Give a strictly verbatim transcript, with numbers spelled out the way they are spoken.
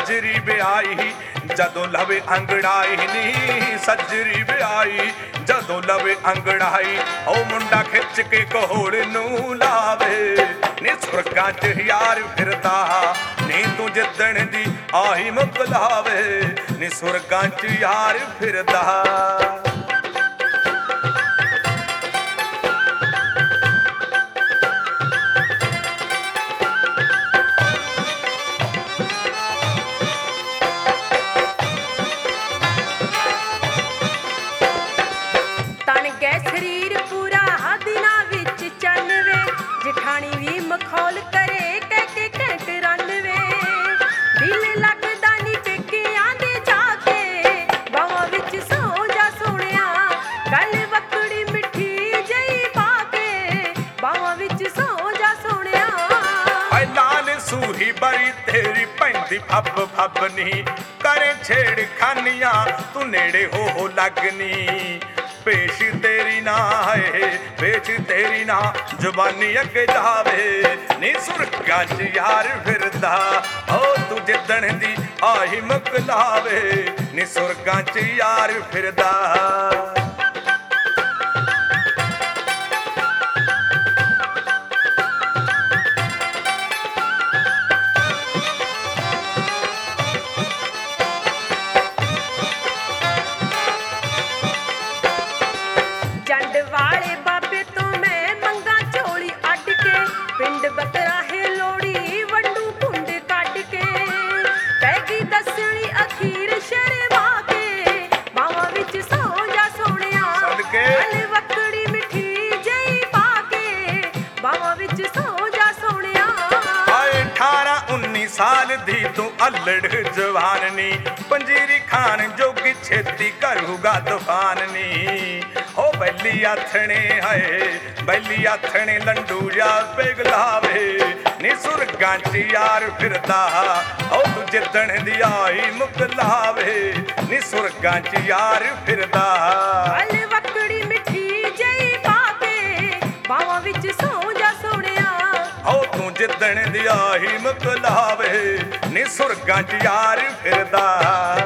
सजरी ब्याई जदों लवे अंगड़ाई नी सजरी ब्याई जदों लवे अंगड़ाई ओ मुंडा खिच के कोहड़ नूं लावे नी सुरगां च यार फिरदा नी तू जिद्दण दी आही मुकलावे नी सुरगां च यार फिरदा। शरीर पूरा दिना विच चनवे जिठानी भी मखौल करे कह के घंट रनवे दिल लगदा नी पेकियां दे जाके बावां विच सो जा सोहणिया गल वकड़ी मिठी जई पाके बावां विच सो जा सोहणिया। ऐ लाल सूरी बड़ी तेरी पैंदी फब फब नी करे छेड़ खानिया तू नेड़े हो हो लगनी पेश तेरी ना है पेश तेरी ना जुबानी अगे जावे नी सुरगां च यार फिरदा ओ तू जिद्दण दी आही मुकलावे नी सुरगां च यार फिरदा। वाले बाबे तो मैं मंगा झोली अड के पिंड बतराहे लोड़ी वंडू कुंड कट के पैगी दसनी अखीर शर्मा के बावां विच सो जा सोहणिया गल वकड़ी मिठी जई पाके बावां विच सो जा सोहणिया। अठारह उन्नी साल दी तू अल्लड़ जवान नी पंजीरी खान जोगी छेती करूगा तूफान नी ओ बैली आथणे है बैली आथणे लंडू या पिघलावे नी सुरगां च यार फिरदा ओ तू जिद्दण दी आई मुकलावे नी सुरगां च यार फिरदा। गल वकड़ी मिठी जई पाके बावां विच सो जा सोहणिया ओ तू जिद्दण दी आई मुकलावे नी सुरगां च यार फिरदा।